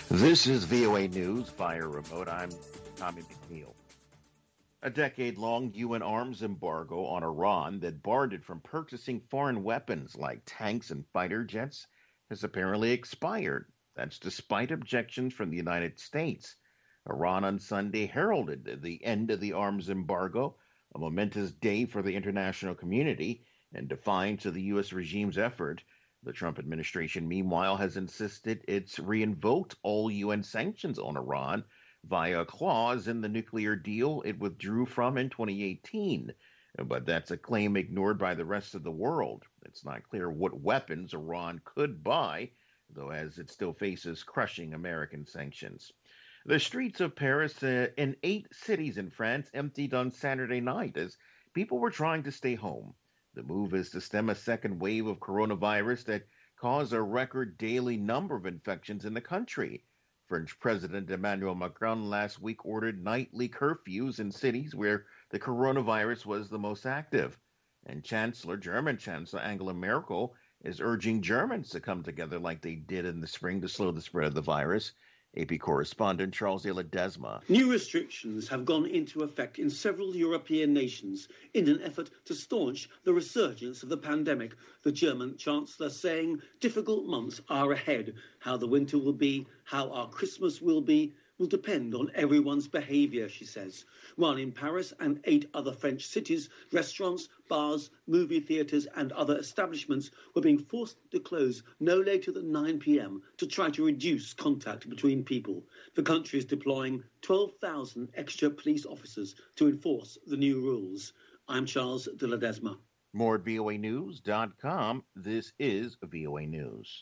This is VOA News via remote. I'm Tommy McNeil. A decade-long UN arms embargo on Iran that barred it from purchasing foreign weapons like tanks and fighter jets has apparently expired. That's despite objections from the United States. Iran on Sunday heralded the end of the arms embargo, a momentous day for the international community, in defiance of the U.S. regime's effort. The Trump administration, meanwhile, has insisted it's reinvoked all UN sanctions on Iran via a clause in the nuclear deal it withdrew from in 2018. But that's a claim ignored by the rest of the world. It's not clear what weapons Iran could buy, though, as it still faces crushing American sanctions. The streets of Paris in 8 cities in France emptied on Saturday night as people were trying to stay home. The move is to stem a second wave of coronavirus that caused a record daily number of infections in the country. French President Emmanuel Macron last week ordered nightly curfews in cities where the coronavirus was the most active. And German Chancellor Angela Merkel is urging Germans to come together like they did in the spring to slow the spread of the virus. AP correspondent Charles de Ledesma. New restrictions have gone into effect in several European nations in an effort to staunch the resurgence of the pandemic. The German Chancellor saying difficult months are ahead. How the winter will be, how our Christmas will depend on everyone's behaviour, she says. While in Paris and 8 other French cities, restaurants, bars, movie theatres and other establishments were being forced to close no later than 9 p.m. to try to reduce contact between people. The country is deploying 12,000 extra police officers to enforce the new rules. I'm Charles de Ledesma. More at voanews.com. This is VOA News.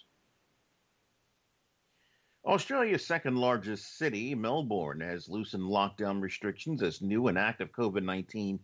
Australia's second largest city, Melbourne, has loosened lockdown restrictions as new and active COVID-19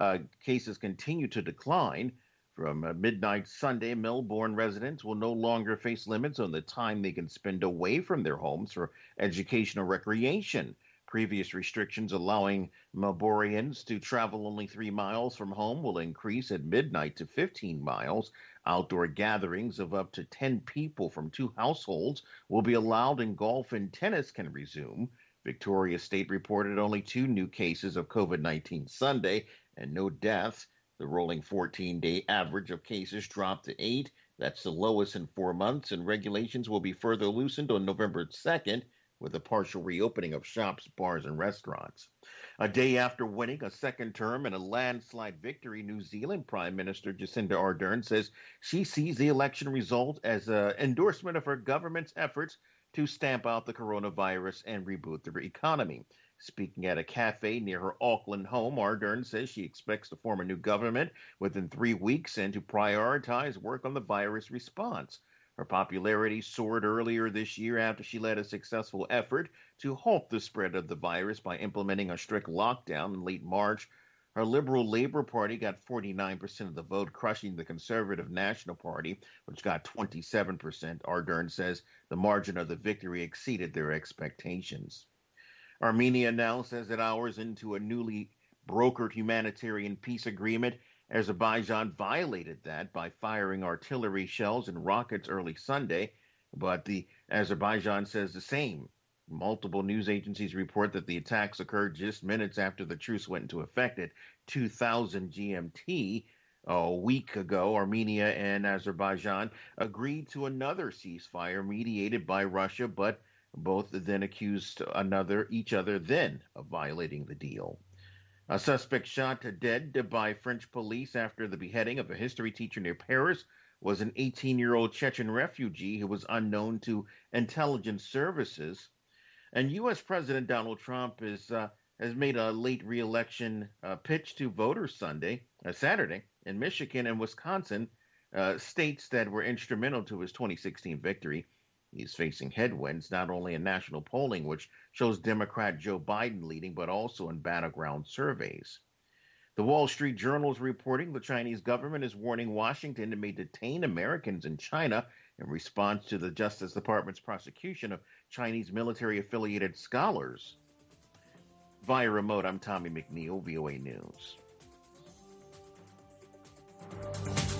cases continue to decline. From midnight Sunday, Melbourne residents will no longer face limits on the time they can spend away from their homes for education or recreation. Previous restrictions allowing Melbournians to travel only 3 miles from home will increase at midnight to 15 miles. Outdoor gatherings of up to 10 people from 2 households will be allowed, and golf and tennis can resume. Victoria State reported only 2 new cases of COVID-19 Sunday and no deaths. The rolling 14-day average of cases dropped to 8. That's the lowest in 4 months, and regulations will be further loosened on November 2nd with a partial reopening of shops, bars, and restaurants. A day after winning a second term and a landslide victory, New Zealand Prime Minister Jacinda Ardern says she sees the election result as an endorsement of her government's efforts to stamp out the coronavirus and reboot the economy. Speaking at a cafe near her Auckland home, Ardern says she expects to form a new government within 3 weeks and to prioritize work on the virus response. Her popularity soared earlier this year after she led a successful effort to halt the spread of the virus by implementing a strict lockdown in late March. Her Liberal Labour Party got 49% of the vote, crushing the Conservative National Party, which got 27%. Ardern says the margin of the victory exceeded their expectations. Armenia now says that hours into a newly brokered humanitarian peace agreement, Azerbaijan violated that by firing artillery shells and rockets early Sunday, but the Azerbaijan says the same. Multiple news agencies report that the attacks occurred just minutes after the truce went into effect at 2000 GMT. A week ago, Armenia and Azerbaijan agreed to another ceasefire mediated by Russia, but both then accused each other then of violating the deal. A suspect shot dead by French police after the beheading of a history teacher near Paris was an 18-year-old Chechen refugee who was unknown to intelligence services. And U.S. President Donald Trump has made a late re-election pitch to voters Saturday in Michigan and Wisconsin, states that were instrumental to his 2016 victory. He's facing headwinds, not only in national polling, which shows Democrat Joe Biden leading, but also in battleground surveys. The Wall Street Journal is reporting the Chinese government is warning Washington it may detain Americans in China in response to the Justice Department's prosecution of Chinese military-affiliated scholars. Via remote, I'm Tommy McNeil, VOA News.